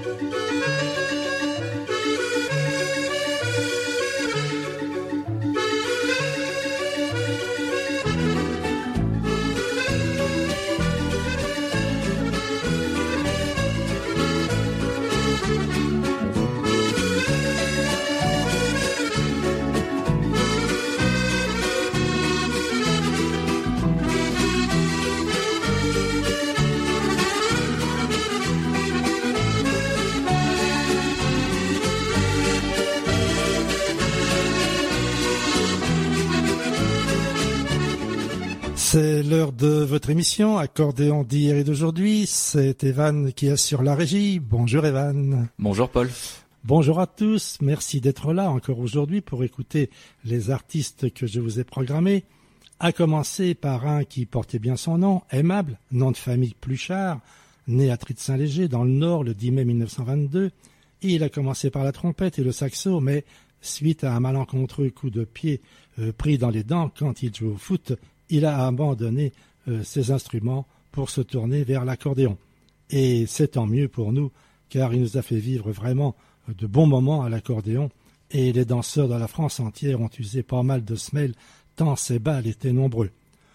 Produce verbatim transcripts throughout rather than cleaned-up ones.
C'est l'heure de votre émission, Accordéon d'hier et d'aujourd'hui. C'est Evan qui assure la régie. Bonjour Evan. Bonjour Paul. Bonjour à tous. Merci d'être là encore aujourd'hui pour écouter les artistes que je vous ai programmés. À commencer par un qui portait bien son nom, Aimable, nom de famille Pluchart, né à Trie-de-Saint-Léger dans le Nord le dix mai mille neuf cent vingt-deux. Et il a commencé par la trompette et le saxo, mais suite à un malencontreux coup de pied euh, pris dans les dents quand il jouait au foot, il a abandonné euh, ses instruments pour se tourner vers l'accordéon. Et c'est tant mieux pour nous, car il nous a fait vivre vraiment de bons moments à l'accordéon, et les danseurs de la France entière ont usé pas mal de semelles, tant ces balles étaient nombreux.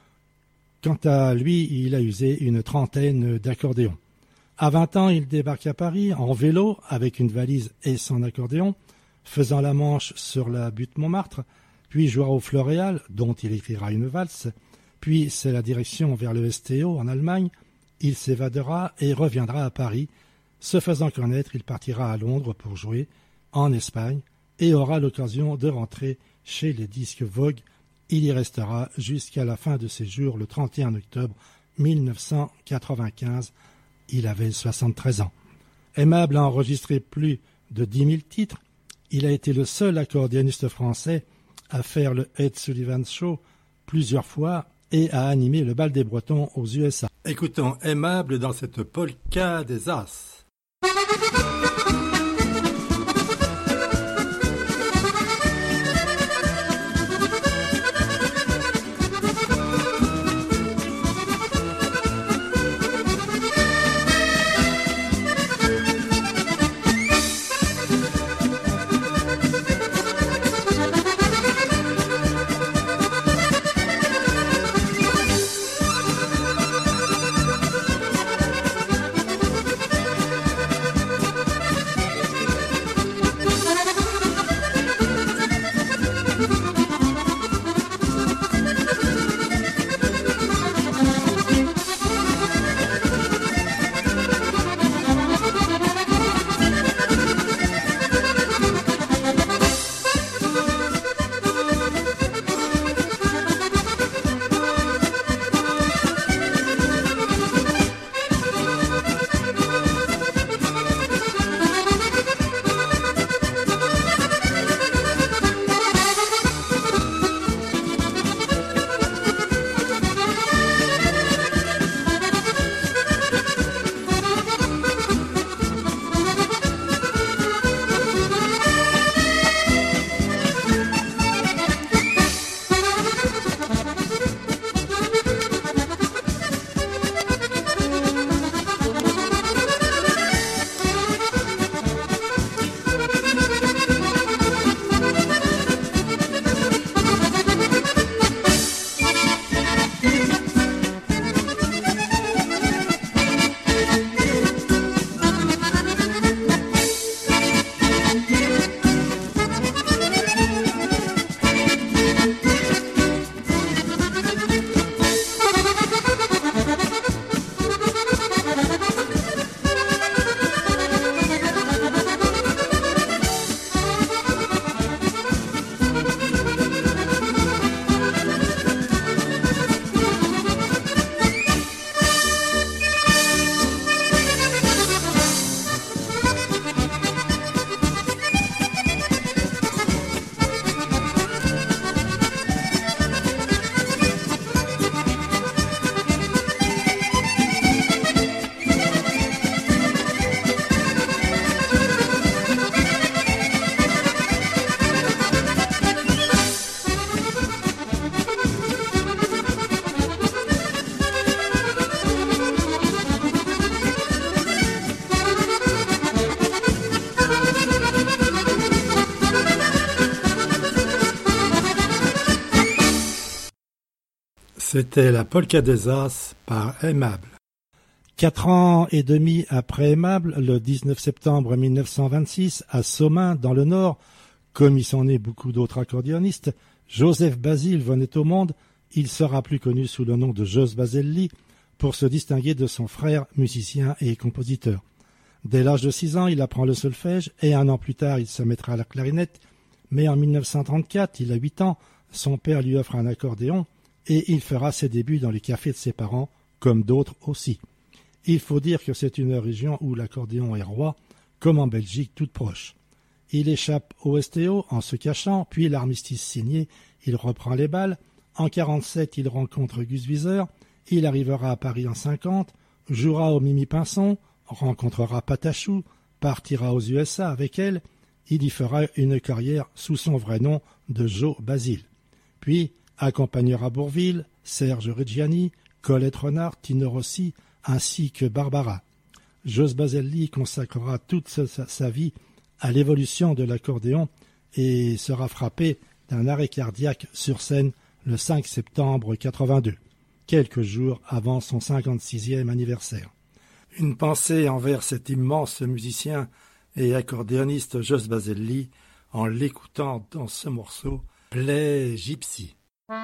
Quant à lui, il a usé une trentaine d'accordéons. À vingt ans, il débarque à Paris en vélo avec une valise et son accordéon, faisant la manche sur la butte Montmartre, puis jouera au Floréal, dont il écrira une valse, puis c'est la direction vers le S T O en Allemagne. Il s'évadera et reviendra à Paris. Se faisant connaître, il partira à Londres pour jouer, en Espagne, et aura l'occasion de rentrer chez les disques Vogue. Il y restera jusqu'à la fin de ses jours le trente et un octobre mille neuf cent quatre-vingt-quinze. Il avait soixante-treize ans. Aimable a enregistré plus de dix mille titres. Il a été le seul accordéoniste français à faire le Ed Sullivan Show plusieurs fois et à animer le bal des Bretons aux U S A. Écoutons Aimable dans cette polka des As. Thank you. C'était la Polka des As par Aimable. Quatre ans et demi après Aimable, le dix-neuf septembre mille neuf cent vingt-six, à Somain, dans le Nord, comme y sont nés beaucoup d'autres accordéonistes, Joseph Basile venait au monde. Il sera plus connu sous le nom de Jos Baselli pour se distinguer de son frère, musicien et compositeur. Dès l'âge de six ans, il apprend le solfège et un an plus tard, il se mettra à la clarinette. Mais en mille neuf cent trente-quatre, il a huit ans, son père lui offre un accordéon et il fera ses débuts dans les cafés de ses parents, comme d'autres aussi. Il faut dire que c'est une région où l'accordéon est roi, comme en Belgique toute proche. Il échappe au S T O en se cachant, puis l'armistice signé, il reprend les balles. En quarante-sept, il rencontre Gus Wieser, il arrivera à Paris en cinquante, jouera au Mimi Pinson, rencontrera Patachou, partira aux U S A avec elle, il y fera une carrière sous son vrai nom de Joe Basile. Puis accompagnera Bourvil, Serge Reggiani, Colette Renard, Tino Rossi, ainsi que Barbara. Jos Baselli consacrera toute sa, sa vie à l'évolution de l'accordéon et sera frappé d'un arrêt cardiaque sur scène le cinq septembre quatre-vingt-deux, quelques jours avant son cinquante-sixième anniversaire. Une pensée envers cet immense musicien et accordéoniste Jos Baselli en l'écoutant dans ce morceau « Play Gypsy ».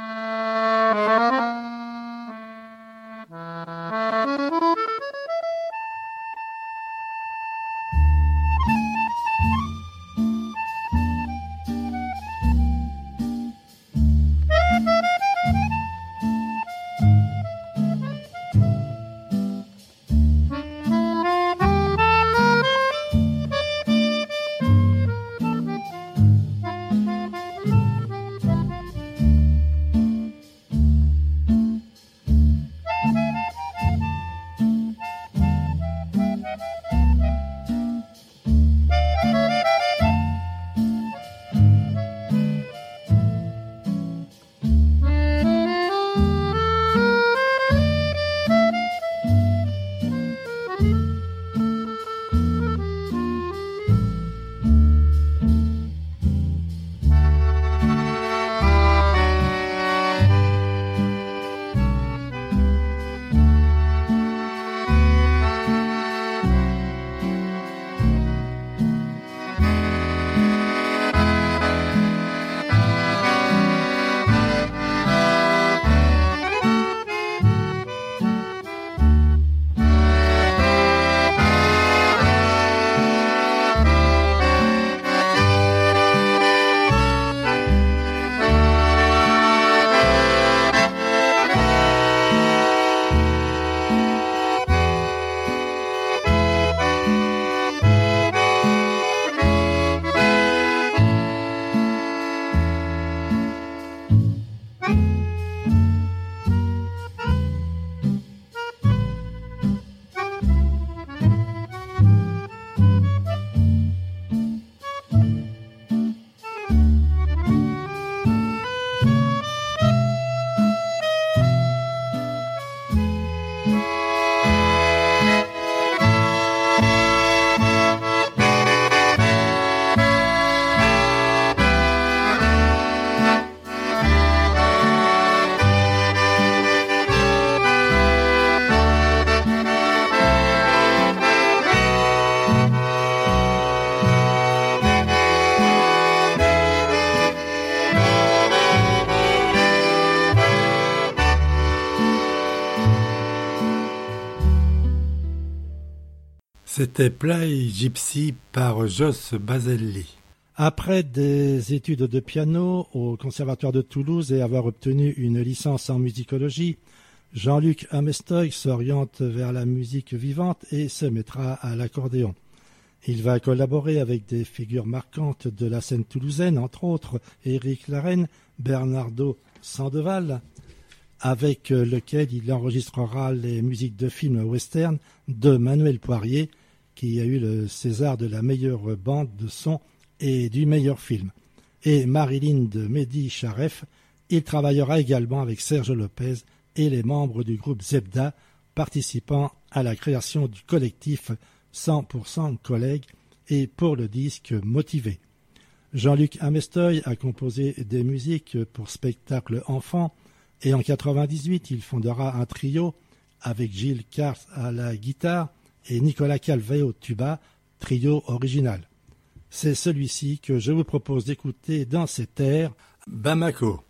C'était Play Gypsy par Jos Baselli. Après des études de piano au Conservatoire de Toulouse et avoir obtenu une licence en musicologie, Jean-Luc Amestoy s'oriente vers la musique vivante et se mettra à l'accordéon. Il va collaborer avec des figures marquantes de la scène toulousaine, entre autres Éric Larreyne, Bernardo Sandoval, avec lequel il enregistrera les musiques de films western de Manuel Poirier, qui a eu le César de la meilleure bande de son et du meilleur film. Et Marilyn de Mehdi Charef, il travaillera également avec Serge Lopez et les membres du groupe Zebda, participant à la création du collectif cent pour cent collègues et pour le disque Motivé. Jean-Luc Amestoy a composé des musiques pour spectacles enfants Et en quatre-vingt-dix-huit, il fondera un trio avec Gilles Cars à la guitare et Nicolas Calvet au tuba, trio original. C'est celui-ci que je vous propose d'écouter dans cet air, Bamako.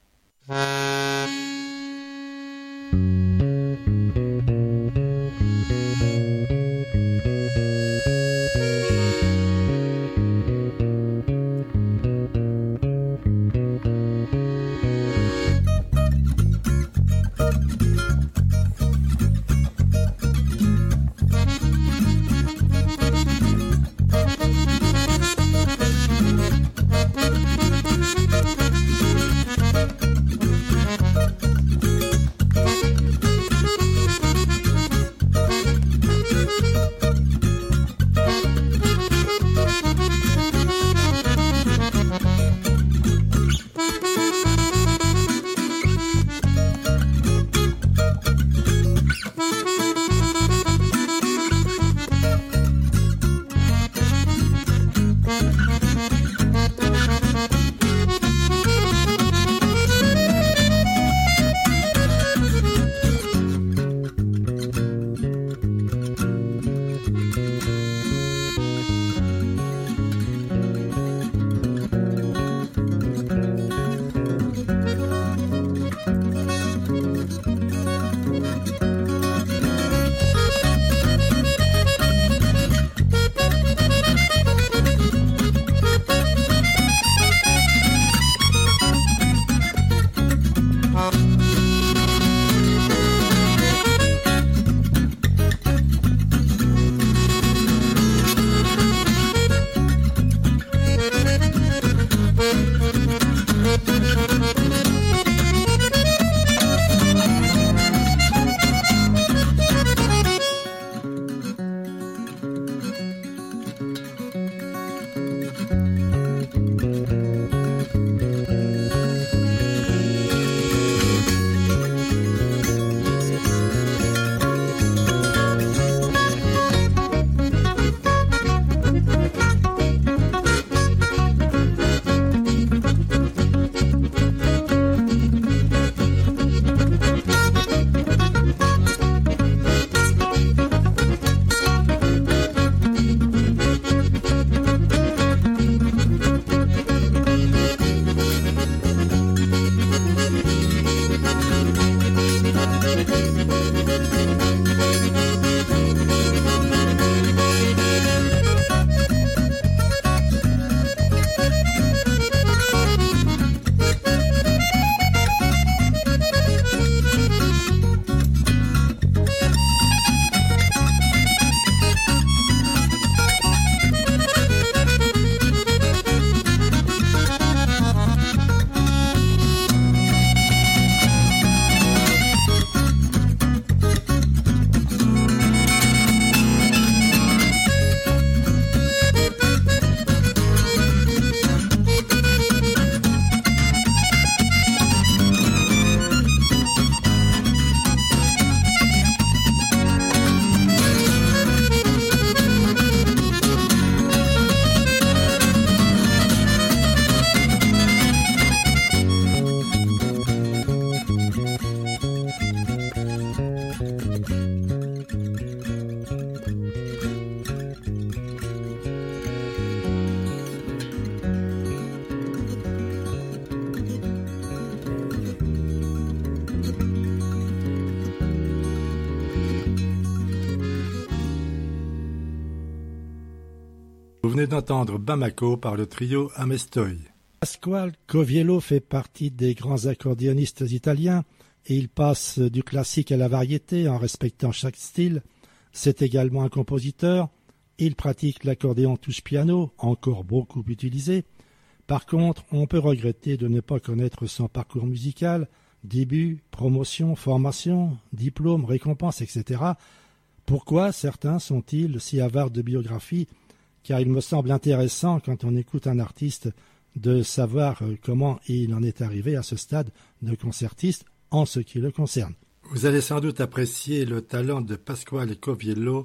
Vous venez d'entendre Bamako par le trio Amestoy. Pasquale Coviello fait partie des grands accordéonistes italiens et il passe du classique à la variété en respectant chaque style. C'est également un compositeur. Il pratique l'accordéon touche-piano, encore beaucoup utilisé. Par contre, on peut regretter de ne pas connaître son parcours musical, début, promotion, formation, diplôme, récompense, et cetera. Pourquoi certains sont-ils si avares de biographie ? Car il me semble intéressant, quand on écoute un artiste, de savoir comment il en est arrivé à ce stade de concertiste en ce qui le concerne. Vous allez sans doute apprécier le talent de Pasquale Coviello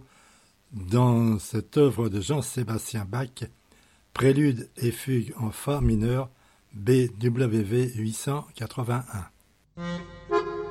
dans cette œuvre de Jean-Sébastien Bach, Prélude et fugue en fa mineur, B W V huit cent quatre-vingt-un.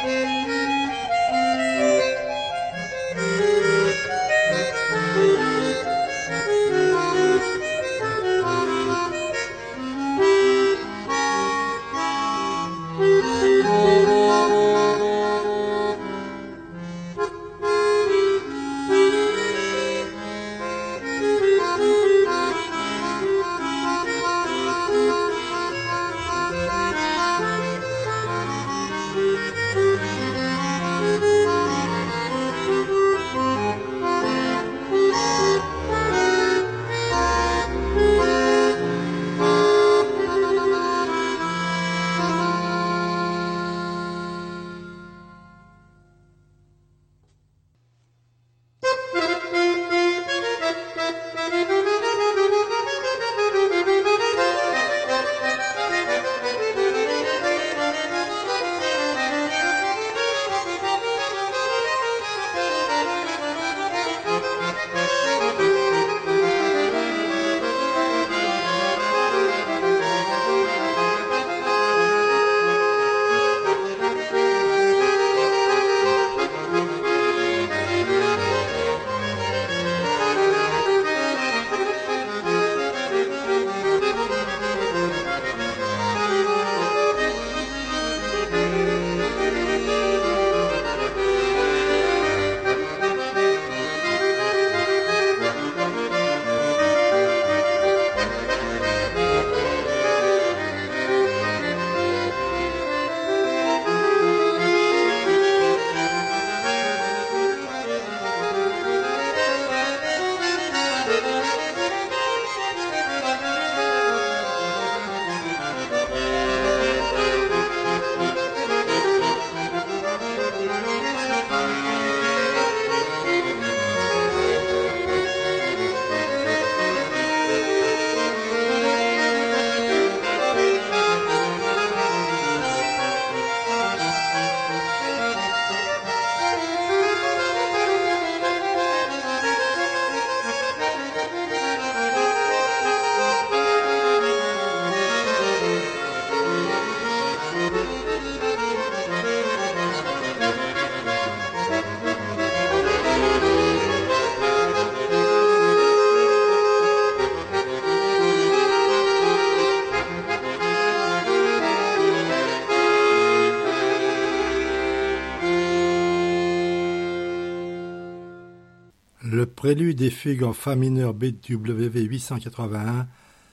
Le prélude et fugue en fa mineur B W V huit cent quatre-vingt-un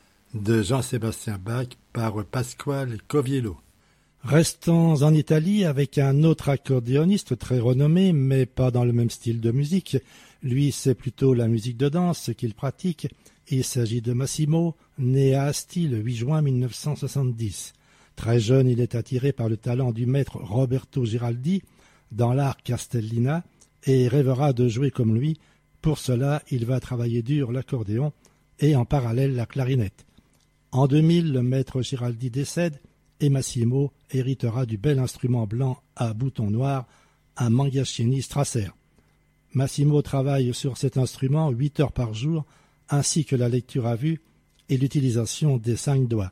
de Jean-Sébastien Bach par Pasquale Coviello. Restons en Italie avec un autre accordéoniste très renommé, mais pas dans le même style de musique. Lui, c'est plutôt la musique de danse qu'il pratique. Il s'agit de Massimo, né à Asti le huit juin mille neuf cent soixante-dix. Très jeune, il est attiré par le talent du maître Roberto Giraldi dans l'art Castellina et rêvera de jouer comme lui. Pour cela, il va travailler dur l'accordéon et en parallèle la clarinette. En deux mille, le maître Giraldi décède et Massimo héritera du bel instrument blanc à bouton noir, un Mangaschini Strasser. Massimo travaille sur cet instrument huit heures par jour, ainsi que la lecture à vue et l'utilisation des cinq doigts.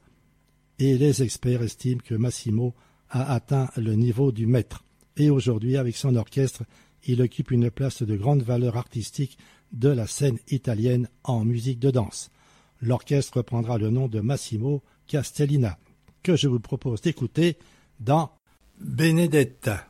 Et les experts estiment que Massimo a atteint le niveau du maître. Et aujourd'hui, avec son orchestre, il occupe une place de grande valeur artistique de la scène italienne en musique de danse. L'orchestre prendra le nom de Massimo Castellina, que je vous propose d'écouter dans Benedetta.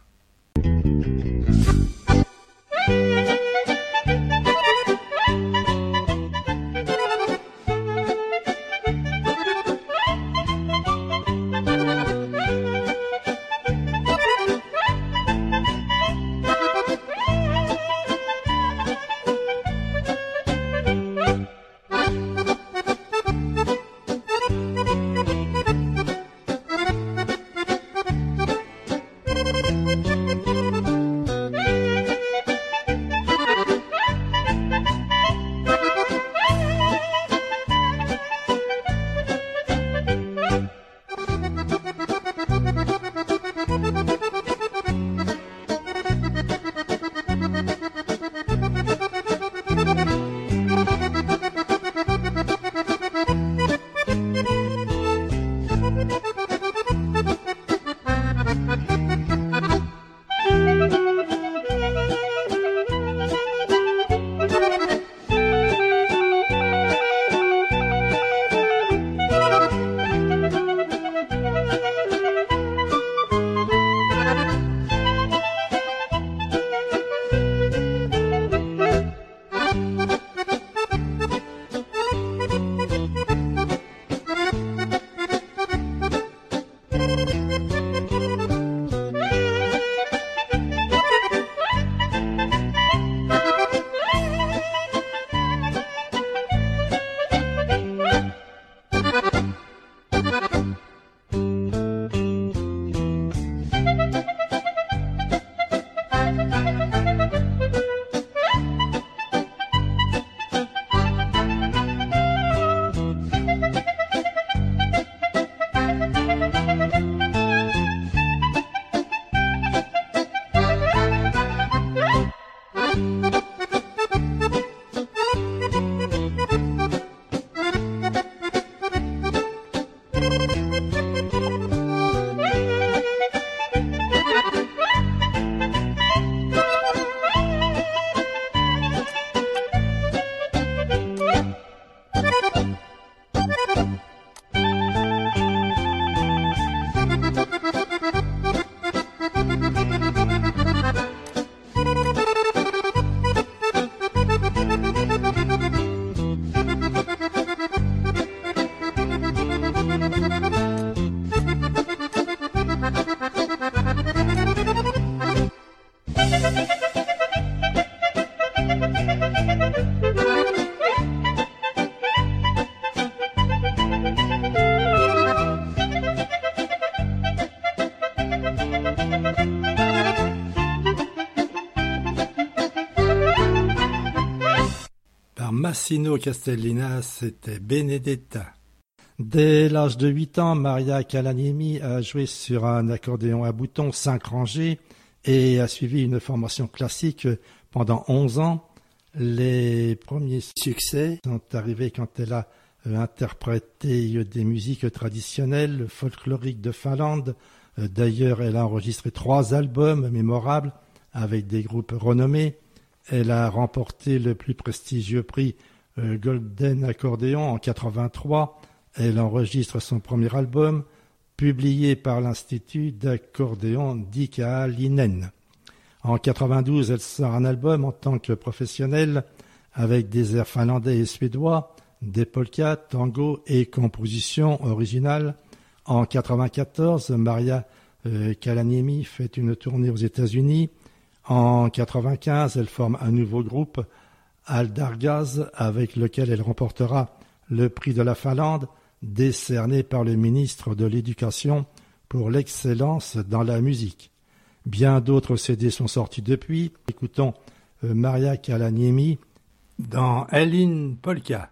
Massino Castellina, c'était Benedetta. Dès l'âge de huit ans, Maria Calaniemi a joué sur un accordéon à boutons cinq rangées et a suivi une formation classique pendant onze ans. Les premiers succès sont arrivés quand elle a interprété des musiques traditionnelles, folkloriques de Finlande. D'ailleurs, elle a enregistré trois albums mémorables avec des groupes renommés. Elle a remporté le plus prestigieux prix euh, Golden Accordéon en quatre-vingt-trois. Elle enregistre son premier album, publié par l'Institut d'accordéon d'Ikalinen. En quatre-vingt-douze, elle sort un album en tant que professionnelle avec des airs finlandais et suédois, des polkas, tango et compositions originales. En quatre-vingt-quatorze, Maria euh, Calaniemi fait une tournée aux États-Unis. En quatre-vingt-quinze, elle forme un nouveau groupe, Aldargaz, avec lequel elle remportera le prix de la Finlande, décerné par le ministre de l'Éducation pour l'excellence dans la musique. Bien d'autres C D sont sortis depuis. Écoutons Maria Calaniemi dans Elin Polka.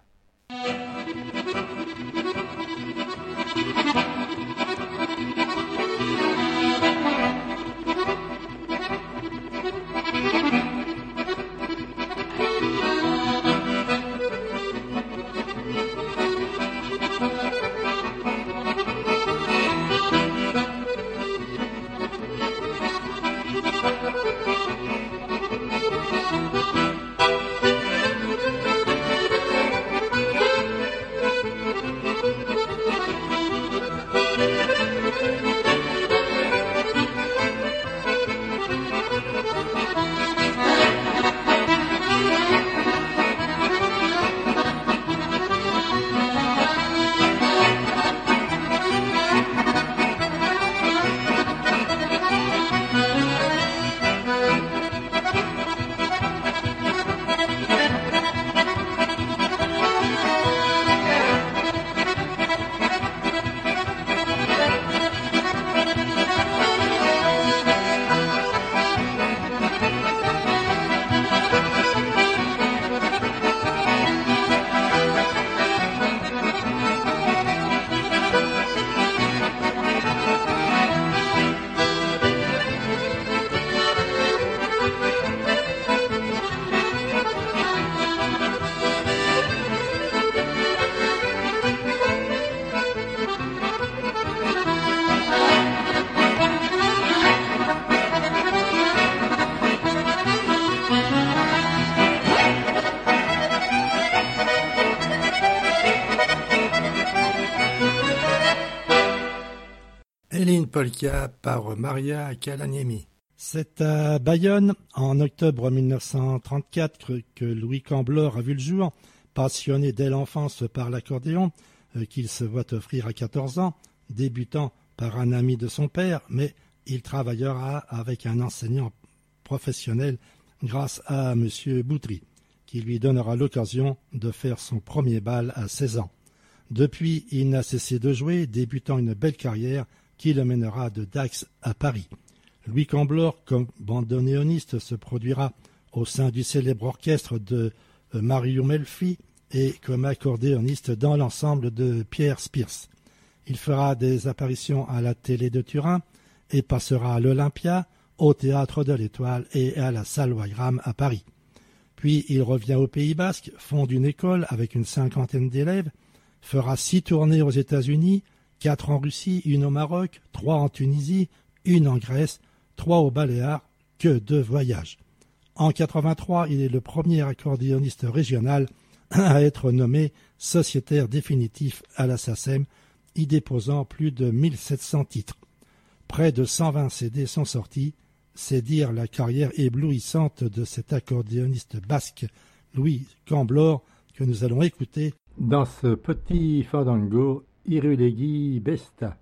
Elin Polka par Maria Calaniemi. C'est à Bayonne, en octobre mille neuf cent trente-quatre, que Louis Camblor a vu le jour, passionné dès l'enfance par l'accordéon, qu'il se voit offrir à quatorze ans, débutant par un ami de son père, mais il travaillera avec un enseignant professionnel grâce à M. Boutry, qui lui donnera l'occasion de faire son premier bal à seize ans. Depuis, il n'a cessé de jouer, débutant une belle carrière qui le mènera de Dax à Paris. Louis Camblor, comme bandoneoniste, se produira au sein du célèbre orchestre de Mario Melfi et comme accordéoniste dans l'ensemble de Pierre Spiers. Il fera des apparitions à la télé de Turin et passera à l'Olympia, au Théâtre de l'Étoile et à la Salle Wagram à Paris. Puis il revient au Pays Basque, fonde une école avec une cinquantaine d'élèves, fera six tournées aux États-Unis, quatre en Russie, une au Maroc, trois en Tunisie, une en Grèce, trois aux Baléares, que de voyages. En quatre-vingt-trois, il est le premier accordéoniste régional à être nommé sociétaire définitif à la SACEM, y déposant plus de mille sept cents titres. Près de cent vingt C D sont sortis, c'est dire la carrière éblouissante de cet accordéoniste basque Louis Camblor que nous allons écouter dans ce petit fandango Irulegi Besta.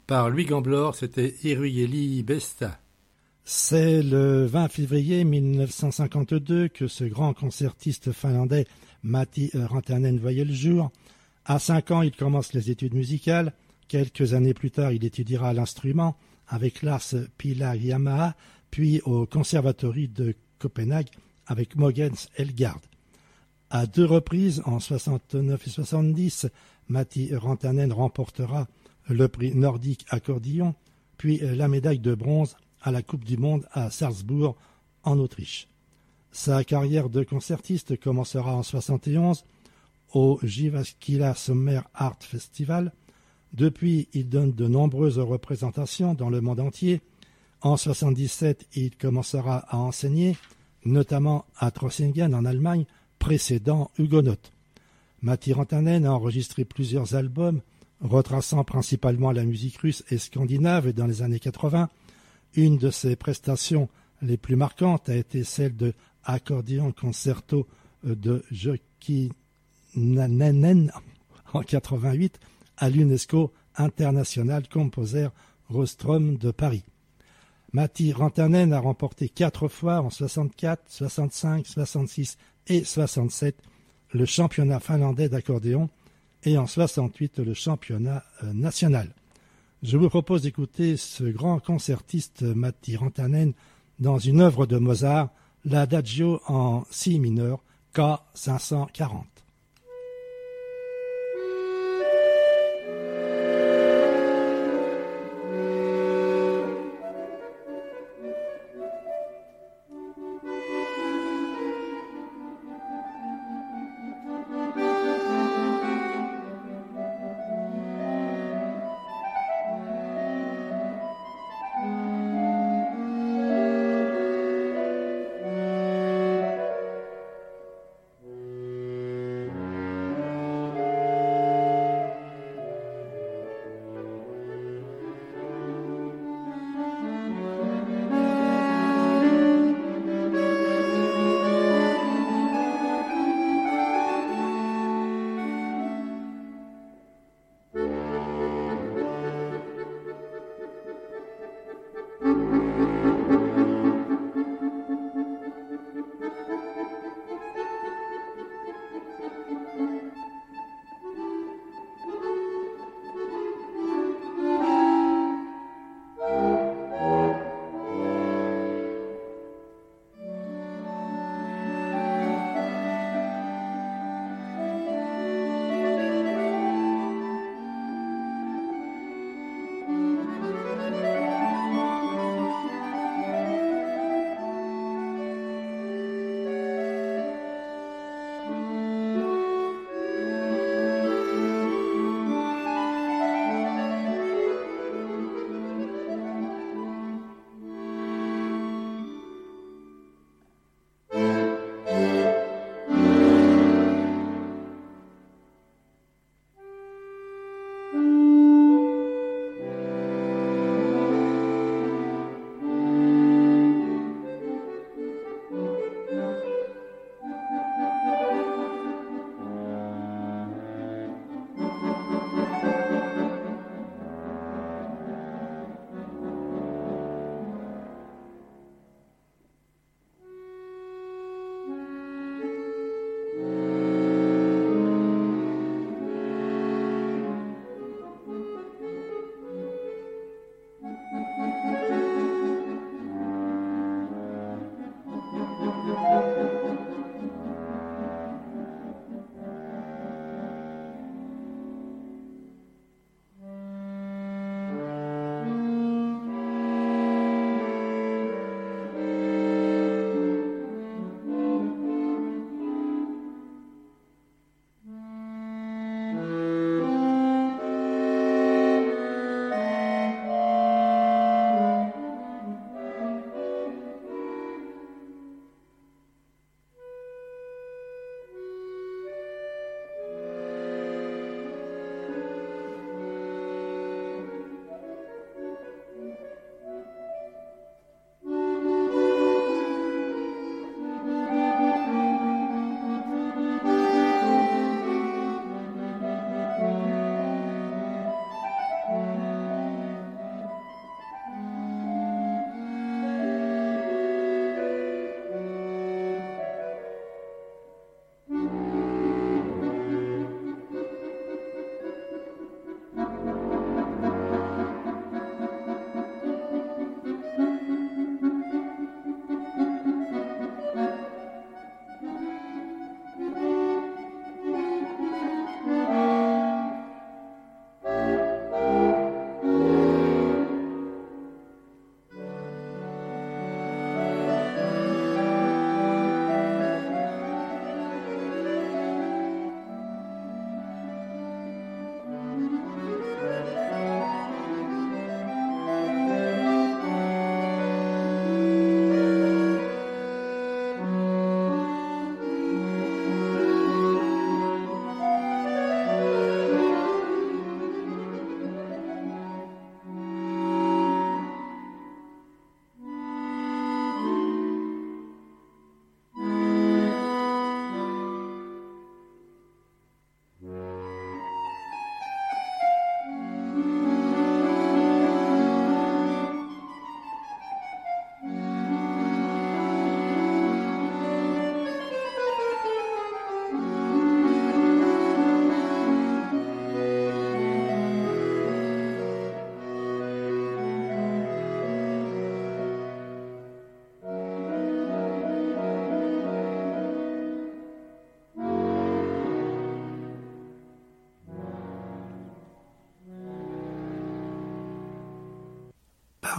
par Louis Gamblor, c'était Iruyeli Besta. C'est le vingt février mille neuf cent cinquante-deux que ce grand concertiste finlandais Matti Rantanen voyait le jour. À cinq ans, il commence les études musicales. Quelques années plus tard, il étudiera l'instrument avec Lars Pihlajamaha, puis au Conservatoire de Copenhague avec Mogens Elgard. À deux reprises, en soixante-neuf et soixante-dix, Matti Rantanen remportera le prix nordique accordéon, puis la médaille de bronze à la Coupe du Monde à Salzbourg, en Autriche. Sa carrière de concertiste commencera en soixante et onze au Jyväskylä Summer Art Festival. Depuis, il donne de nombreuses représentations dans le monde entier. En soixante-dix-sept, il commencera à enseigner, notamment à Trossingen en Allemagne, précédant Huguenot. Matti Rantanen a enregistré plusieurs albums, retraçant principalement la musique russe et scandinave dans les années quatre-vingts. Une de ses prestations les plus marquantes a été celle de Accordéon Concerto de Jokinen en quatre-vingt-huit à l'UNESCO International Composer Rostrum de Paris. Matti Rantanen a remporté quatre fois en soixante-quatre, soixante-cinq, soixante-six et soixante-sept le championnat finlandais d'accordéon et en soixante-huit le championnat national. Je vous propose d'écouter ce grand concertiste Matti Rantanen dans une œuvre de Mozart, l'Adagio en si mineur, K cinq cent quarante.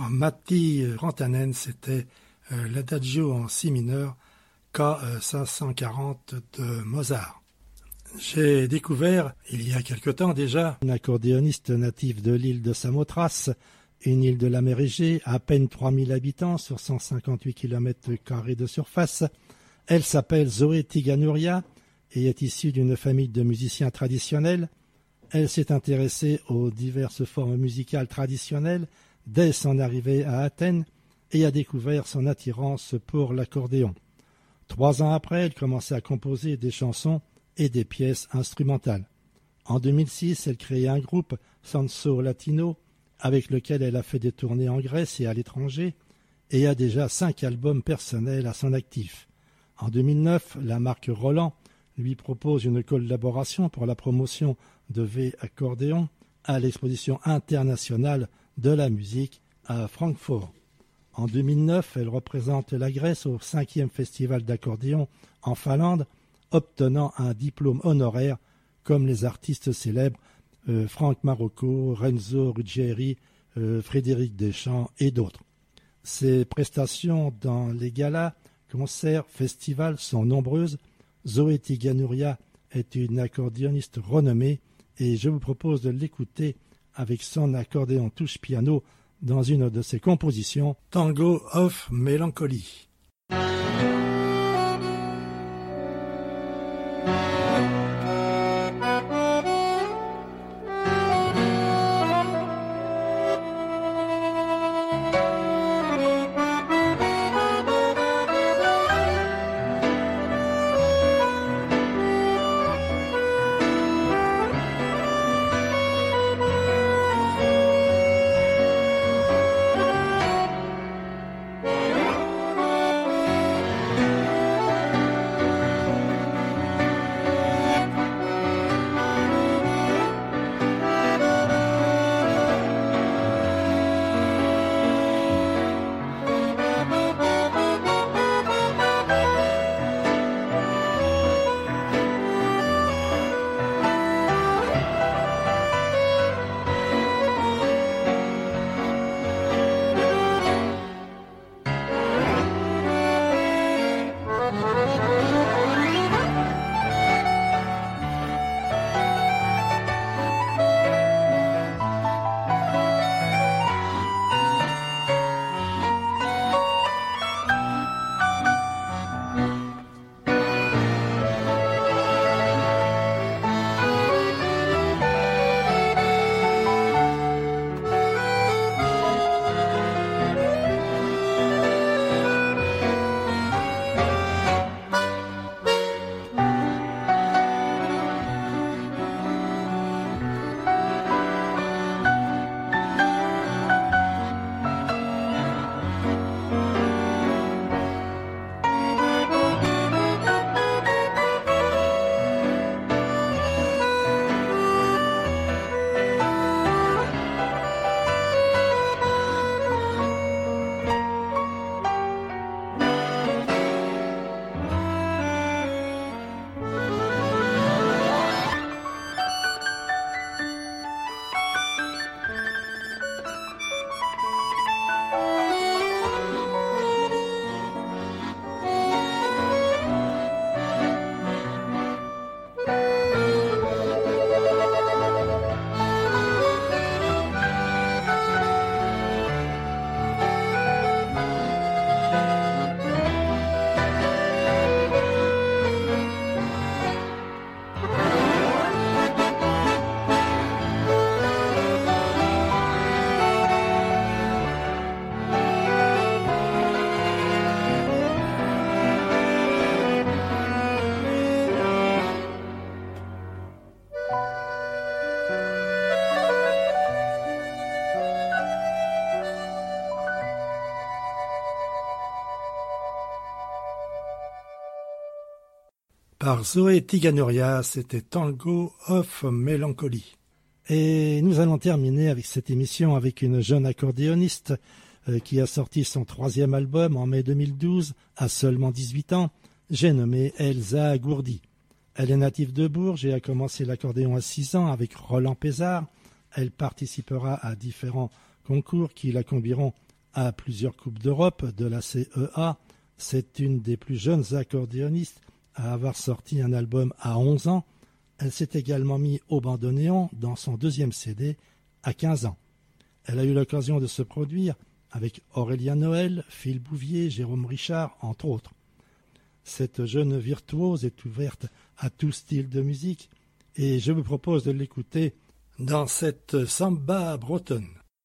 par Matti Rantanen, c'était euh, l'Adagio en si mineur K cinq cent quarante de Mozart. J'ai découvert, il y a quelque temps déjà, une accordéoniste native de l'île de Samothrace, une île de la mer Égée, à peine trois mille habitants sur cent cinquante-huit kilomètres carrés de surface. Elle s'appelle Zoé Tiganouria et est issue d'une famille de musiciens traditionnels. Elle s'est intéressée aux diverses formes musicales traditionnelles dès son arrivée à Athènes et a découvert son attirance pour l'accordéon. Trois ans après, elle commençait à composer des chansons et des pièces instrumentales. En deux mille six, elle créait un groupe, Sanso Latino, avec lequel elle a fait des tournées en Grèce et à l'étranger, et a déjà cinq albums personnels à son actif. En deux mille neuf, la marque Roland lui propose une collaboration pour la promotion de V Accordéon à l'exposition internationale de la musique à Francfort. En deux mille neuf, elle représente la Grèce au cinquième festival d'accordéon en Finlande, obtenant un diplôme honoraire comme les artistes célèbres euh, Franck Marocco, Renzo Ruggieri, euh, Frédéric Deschamps et d'autres. Ses prestations dans les galas, concerts, festivals sont nombreuses. Zoé Tiganouria est une accordéoniste renommée et je vous propose de l'écouter avec son accordéon touche piano dans une de ses compositions, Tango of Melancholy. Par Zoé Tiganouria, c'était Tango of Melancholy. Et nous allons terminer avec cette émission avec une jeune accordéoniste euh, qui a sorti son troisième album en mai deux mille douze, à seulement dix-huit ans. J'ai nommé Elsa Gourdi. Elle est native de Bourges et a commencé l'accordéon à six ans avec Roland Pézard. Elle participera à différents concours qui la conduiront à plusieurs Coupes d'Europe de la C E A. C'est une des plus jeunes accordéonistes à avoir sorti un album à onze ans. Elle s'est également mise au bandoneon dans son deuxième C D à quinze ans. Elle a eu l'occasion de se produire avec Aurélien Noël, Phil Bouvier, Jérôme Richard, entre autres. Cette jeune virtuose est ouverte à tout style de musique et je vous propose de l'écouter dans cette samba bretonne.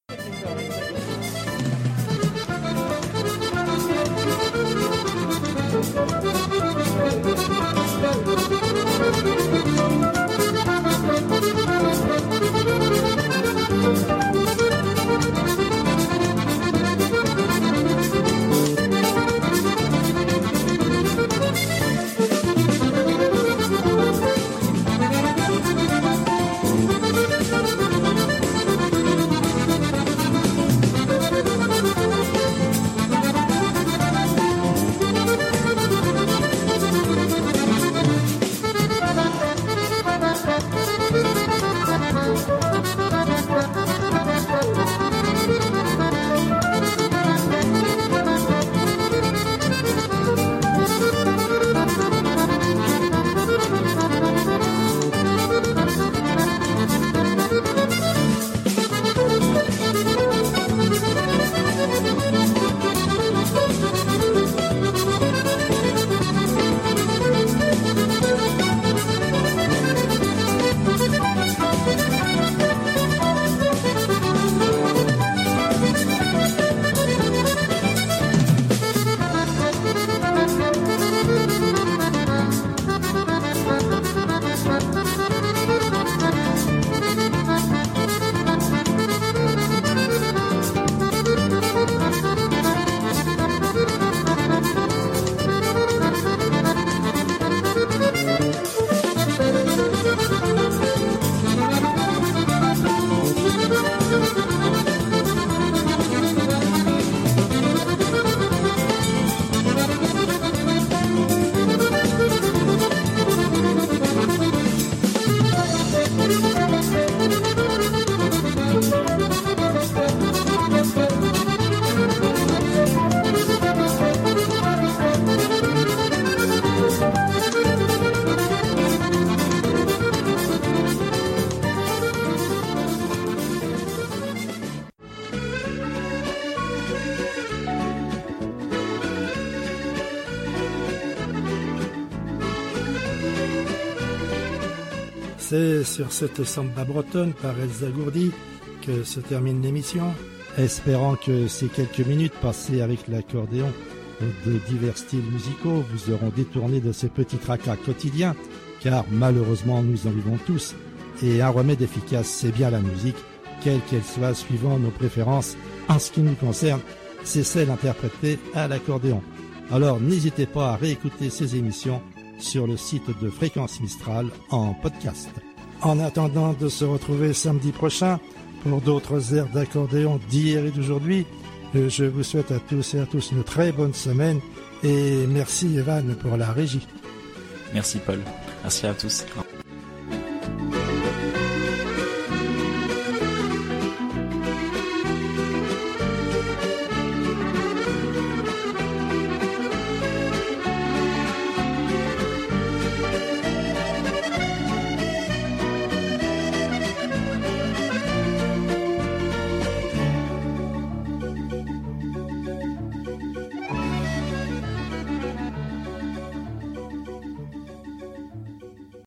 C'est sur cette samba bretonne par Elsa Gourdi que se termine l'émission, espérant que ces quelques minutes passées avec l'accordéon de divers styles musicaux vous auront détourné de ces petits tracas quotidiens, car malheureusement nous en vivons tous, et un remède efficace c'est bien la musique, quelle qu'elle soit suivant nos préférences. En ce qui nous concerne, c'est celle interprétée à l'accordéon. Alors n'hésitez pas à réécouter ces émissions sur le site de Fréquence Mistral en podcast. En attendant de se retrouver samedi prochain pour d'autres airs d'accordéon d'hier et d'aujourd'hui, je vous souhaite à tous et à tous une très bonne semaine et merci Evan pour la régie. Merci Paul, merci à tous.